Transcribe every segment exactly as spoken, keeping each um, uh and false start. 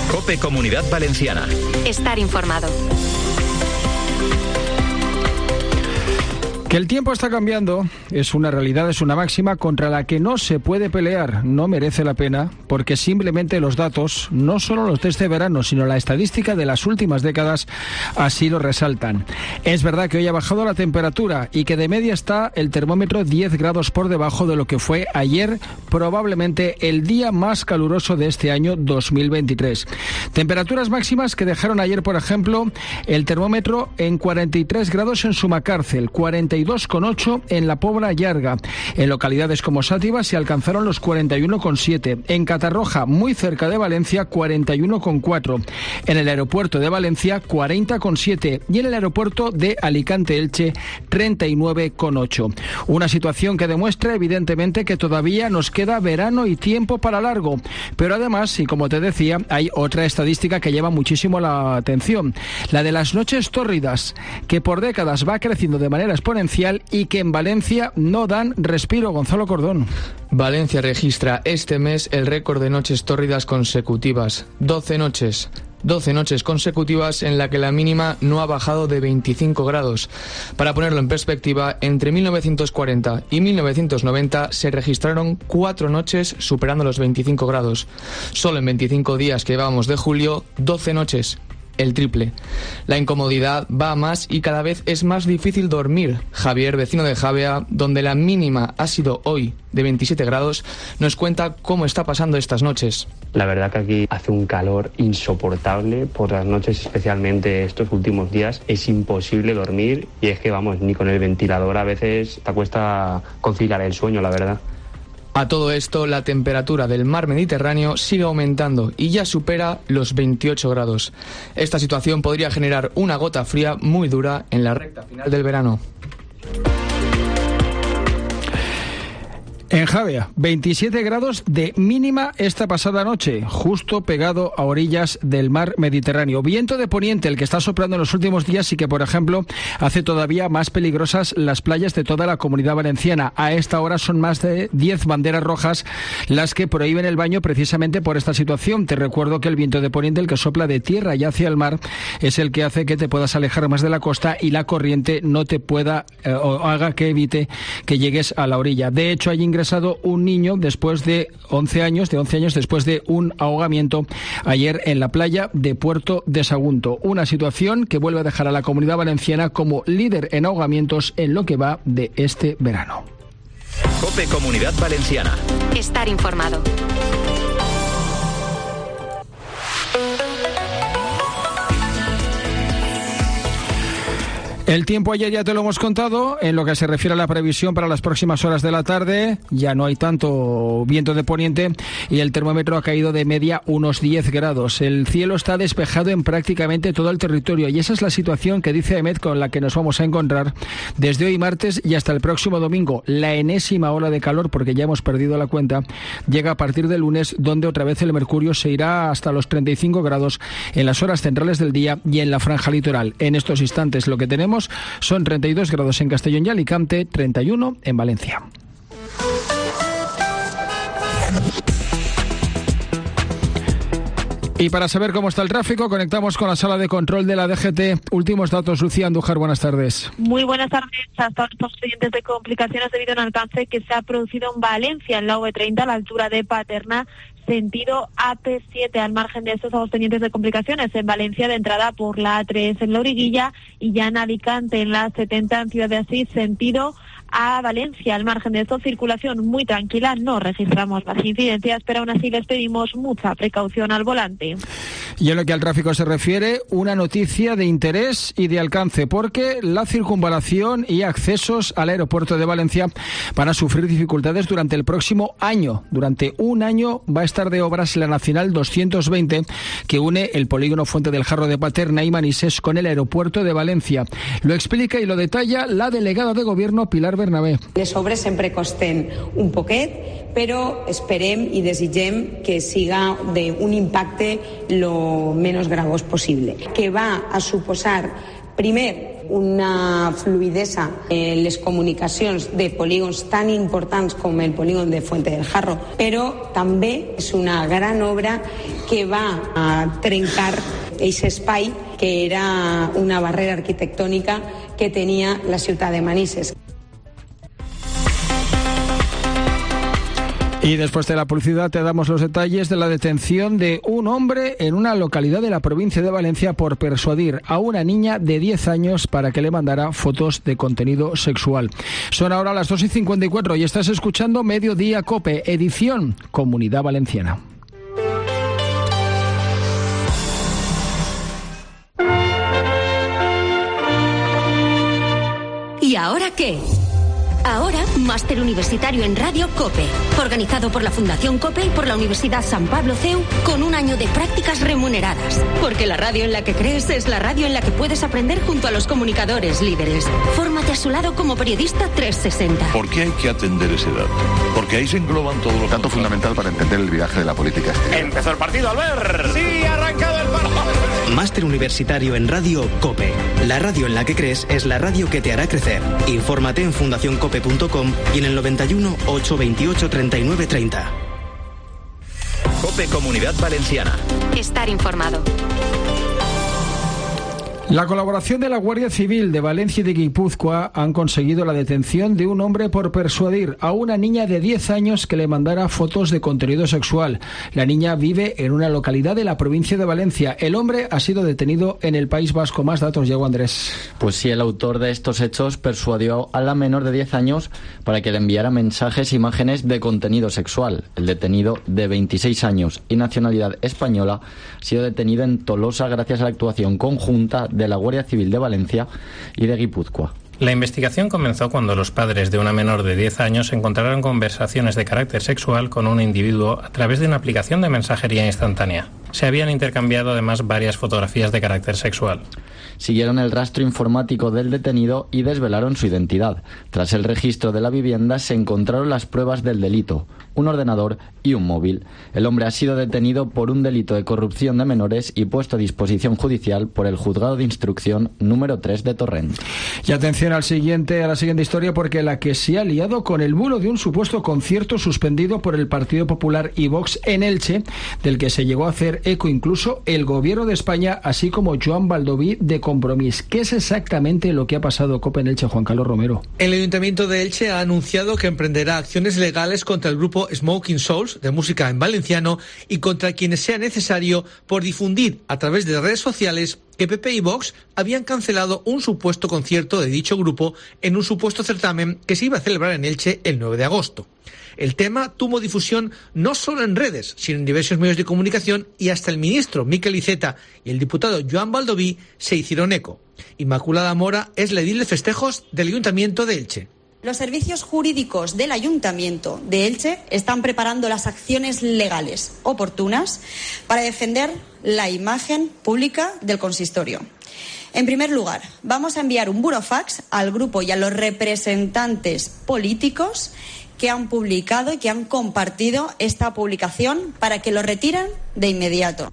COPE Comunidad Valenciana. Estar informado. Que el tiempo está cambiando es una realidad, es una máxima contra la que no se puede pelear, no merece la pena, porque simplemente los datos, no solo los de este verano, sino la estadística de las últimas décadas, así lo resaltan. Es verdad que hoy ha bajado la temperatura y que de media está el termómetro diez grados por debajo de lo que fue ayer, probablemente el día más caluroso de este año dos mil veintitrés. Temperaturas máximas que dejaron ayer, por ejemplo, el termómetro en cuarenta y tres grados en Sumacárcel, cuarenta y dos coma ocho en la Pobla Llarga. En localidades como Sátiva se alcanzaron los cuarenta y uno coma siete. En Catarroja, muy cerca de Valencia, cuarenta y uno coma cuatro. En el aeropuerto de Valencia, cuarenta coma siete. Y en el aeropuerto de Alicante-Elche, treinta y nueve coma ocho. Una situación que demuestra evidentemente que todavía nos queda verano y tiempo para largo. Pero además, y como te decía, hay otra estadística que llama muchísimo la atención. La de las noches tórridas, que por décadas va creciendo de manera exponencial y que en Valencia no dan respiro. Gonzalo Cordón. Valencia registra este mes el récord de noches tórridas consecutivas. doce noches. doce noches consecutivas en la que la mínima no ha bajado de veinticinco grados. Para ponerlo en perspectiva, entre mil novecientos cuarenta y mil novecientos noventa se registraron cuatro noches superando los veinticinco grados. Solo en veinticinco días que llevábamos de julio, doce noches. El triple. La incomodidad va a más y cada vez es más difícil dormir. Javier, vecino de Javea, donde la mínima ha sido hoy de veintisiete grados, nos cuenta cómo está pasando estas noches. La verdad que aquí hace un calor insoportable por las noches, especialmente estos últimos días. Es imposible dormir y es que, vamos, ni con el ventilador a veces te cuesta conciliar el sueño, la verdad. A todo esto, la temperatura del mar Mediterráneo sigue aumentando y ya supera los veintiocho grados. Esta situación podría generar una gota fría muy dura en la recta final del verano. En Javea, veintisiete grados de mínima esta pasada noche, justo pegado a orillas del mar Mediterráneo. Viento de poniente, el que está soplando en los últimos días y que, por ejemplo, hace todavía más peligrosas las playas de toda la Comunidad Valenciana. A esta hora son más de diez banderas rojas las que prohíben el baño precisamente por esta situación. Te recuerdo que el viento de poniente, el que sopla de tierra y hacia el mar, es el que hace que te puedas alejar más de la costa y la corriente no te pueda eh, o haga que evite que llegues a la orilla. De hecho, hay ingresos ingresado un niño después de once años, de once años después de un ahogamiento ayer en la playa de Puerto de Sagunto. Una situación que vuelve a dejar a la Comunidad Valenciana como líder en ahogamientos en lo que va de este verano. COPE Comunidad Valenciana. Estar informado. El tiempo ayer ya te lo hemos contado. En lo que se refiere a la previsión para las próximas horas de la tarde, ya no hay tanto viento de poniente y el termómetro ha caído de media unos diez grados. El cielo está despejado en prácticamente todo el territorio y esa es la situación que dice EMET con la que nos vamos a encontrar desde hoy martes y hasta el próximo domingo. La enésima ola de calor, porque ya hemos perdido la cuenta, llega a partir del lunes, donde otra vez el mercurio se irá hasta los treinta y cinco grados en las horas centrales del día y en la franja litoral. En estos instantes lo que tenemos son treinta y dos grados en Castellón y Alicante, treinta y uno en Valencia. Y para saber cómo está el tráfico, conectamos con la sala de control de la D G T. Últimos datos, Lucía Andújar, buenas tardes. Muy buenas tardes. Hasta nuestros clientes de complicaciones debido a un alcance que se ha producido en Valencia, en la V treinta, a la altura de Paterna, sentido A P siete. Al margen de estos, estamos pendientes de complicaciones en Valencia, de entrada por la A tres en la Origuilla y ya en Alicante, en la setenta, en Ciudad de Asís, sentido a Valencia. Al margen de esto, circulación muy tranquila, no registramos las incidencias, pero aún así les pedimos mucha precaución al volante. Y en lo que al tráfico se refiere, una noticia de interés y de alcance, porque la circunvalación y accesos al aeropuerto de Valencia van a sufrir dificultades durante el próximo año. Durante un año va a estar de obras la Nacional doscientos veinte, que une el polígono Fuente del Jarro de Paterna y Manises con el aeropuerto de Valencia. Lo explica y lo detalla la delegada de Gobierno, Pilar Bernabé. Les obres sempre costen un poquet, però esperem i desitgem que siga d'un impacte lo menos gravós possible, que va a suposar, primer, una fluidesa en les comunicacions de polígons tan importants com el polígon de Fuente del Jarro, però també és una gran obra que va a trencar aquest espai que era una barrera arquitectònica que tenia la ciutat de Manises. Y después de la publicidad te damos los detalles de la detención de un hombre en una localidad de la provincia de Valencia por persuadir a una niña de diez años para que le mandara fotos de contenido sexual. Son ahora las dos y cincuenta y cuatro y estás escuchando Mediodía COPE, edición Comunidad Valenciana. ¿Y ahora qué? Ahora, Máster Universitario en Radio COPE, organizado por la Fundación COPE y por la Universidad San Pablo C E U, con un año de prácticas remuneradas. Porque la radio en la que crees es la radio en la que puedes aprender junto a los comunicadores líderes. Fórmate a su lado como periodista trescientos sesenta. ¿Por qué hay que atender ese dato? Porque ahí se engloban todos los... Dato fundamental para entender el viraje de la política exterior. Empezó el partido, Albert. Sí, ha arrancado el partido. Máster Universitario en Radio COPE. La radio en la que crees es la radio que te hará crecer. Infórmate en fundación cope punto com y en el noventa y uno, ochocientos veintiocho, treinta y nueve treinta. COPE Comunidad Valenciana. Estar informado. La colaboración de la Guardia Civil de Valencia y de Guipúzcoa han conseguido la detención de un hombre por persuadir a una niña de diez años que le mandara fotos de contenido sexual. La niña vive en una localidad de la provincia de Valencia. El hombre ha sido detenido en el País Vasco. Más datos, Diego Andrés. Pues sí, el autor de estos hechos persuadió a la menor de diez años para que le enviara mensajes e imágenes de contenido sexual. El detenido, de veintiséis años y nacionalidad española, ha sido detenido en Tolosa gracias a la actuación conjunta de la Guardia Civil de Valencia y de Guipúzcoa. La investigación comenzó cuando los padres de una menor de diez años encontraron conversaciones de carácter sexual con un individuo a través de una aplicación de mensajería instantánea. Se habían intercambiado además varias fotografías de carácter sexual. Siguieron el rastro informático del detenido y desvelaron su identidad. Tras el registro de la vivienda se encontraron las pruebas del delito, un ordenador y un móvil. El hombre ha sido detenido por un delito de corrupción de menores y puesto a disposición judicial por el Juzgado de Instrucción número tres de Torrent. Y atención al siguiente, a la siguiente historia, porque la que se ha liado con el bulo de un supuesto concierto suspendido por el Partido Popular y Vox en Elche, del que se llegó a hacer eco incluso el Gobierno de España, así como Joan Baldoví de Compromís. ¿Qué es exactamente lo que ha pasado, COPE en Elche, Juan Carlos Romero? El Ayuntamiento de Elche ha anunciado que emprenderá acciones legales contra el grupo Smoking Souls de música en valenciano y contra quienes sea necesario por difundir a través de redes sociales que P P y Vox habían cancelado un supuesto concierto de dicho grupo en un supuesto certamen que se iba a celebrar en Elche el nueve de agosto. El tema tuvo difusión no solo en redes, sino en diversos medios de comunicación y hasta el ministro Miquel Iceta y el diputado Joan Baldoví se hicieron eco. Inmaculada Mora es la edil de festejos del Ayuntamiento de Elche. Los servicios jurídicos del Ayuntamiento de Elche están preparando las acciones legales oportunas para defender la imagen pública del consistorio. En primer lugar, vamos a enviar un burofax al grupo y a los representantes políticos que han publicado y que han compartido esta publicación para que lo retiren de inmediato.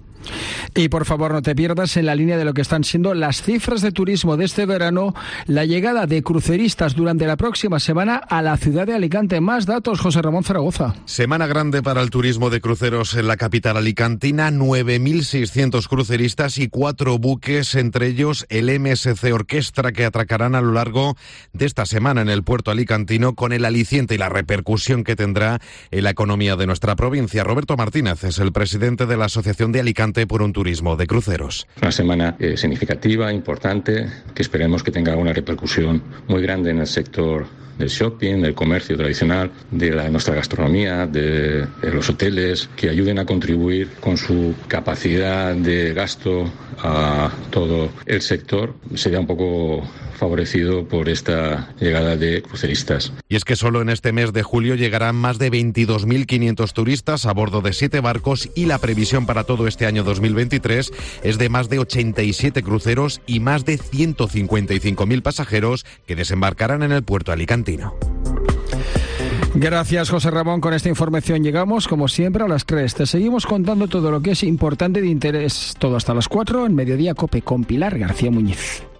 Y por favor no te pierdas, en la línea de lo que están siendo las cifras de turismo de este verano, la llegada de cruceristas durante la próxima semana a la ciudad de Alicante. Más datos, José Ramón Zaragoza. Semana grande para el turismo de cruceros en la capital alicantina, nueve mil seiscientos cruceristas y cuatro buques, entre ellos el M S C Orquestra, que atracarán a lo largo de esta semana en el puerto alicantino, con el aliciente y la repercusión que tendrá en la economía de nuestra provincia. Roberto Martínez es el presidente de la Asociación de Alicante por un turismo de cruceros. Una semana eh, significativa, importante, que esperemos que tenga una repercusión muy grande en el sector del shopping, del comercio tradicional, de la, nuestra gastronomía, de, de los hoteles, que ayuden a contribuir con su capacidad de gasto a todo el sector. Sería un poco favorecido por esta llegada de cruceristas. Y es que solo en este mes de julio llegarán más de veintidós mil quinientos turistas a bordo de siete barcos y la previsión para todo este año dos mil veintitrés es de más de ochenta y siete cruceros y más de ciento cincuenta y cinco mil pasajeros que desembarcarán en el puerto alicantino. Gracias, José Ramón. Con esta información llegamos, como siempre, a las tres. Te seguimos contando todo lo que es importante de interés, todo hasta las cuatro, en Mediodía COPE con Pilar García Muñiz.